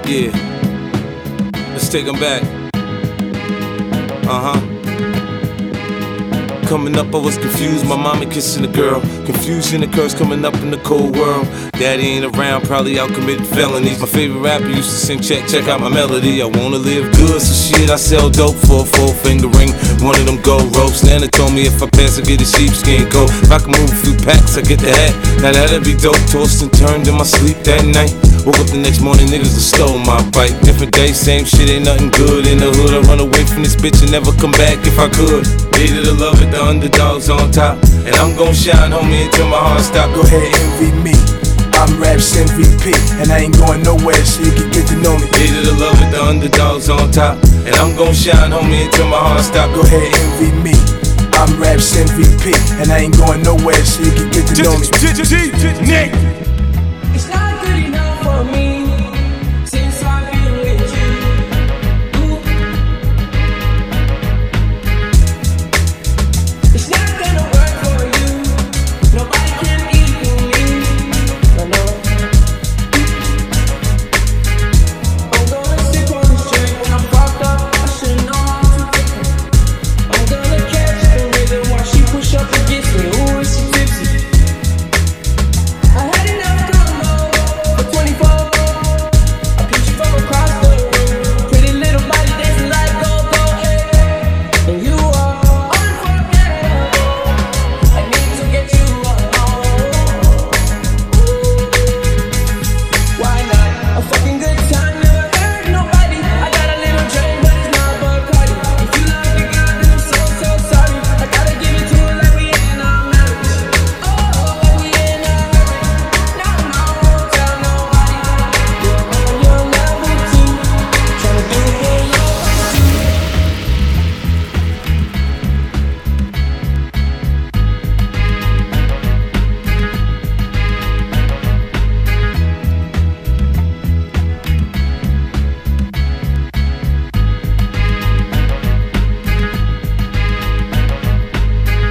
Yeah, let's take them back. Coming up, I was confused. My mama kissing a girl. Confusion occurs coming up in the cold world. Daddy ain't around, probably out committing felonies. My favorite rapper used to sing, check out my melody. I wanna live good, so shit, I sell dope for a 4-finger ring. One of them gold ropes. Nana told me if I pass, I get a sheepskin coat. If I can move a few packs, I get the hat. Now that'd be dope. Tossed and turned in my sleep that night. Woke up the next morning, niggas that stole my bike. Different day, same shit, ain't nothing good. In the hood, I run away from this bitch and never come back if I could. Hated to love it, the underdogs on top. And I'm gon' shine, homie, until my heart stop. Go ahead, envy me. I'm Raps MVP, and I ain't going nowhere, so you can get to know me. Hated to love it, the underdogs on top. And I'm gon' shine, homie, until my heart stop. Go ahead, envy me. I'm Raps MVP, and I ain't going nowhere, so you can get to know me. It's not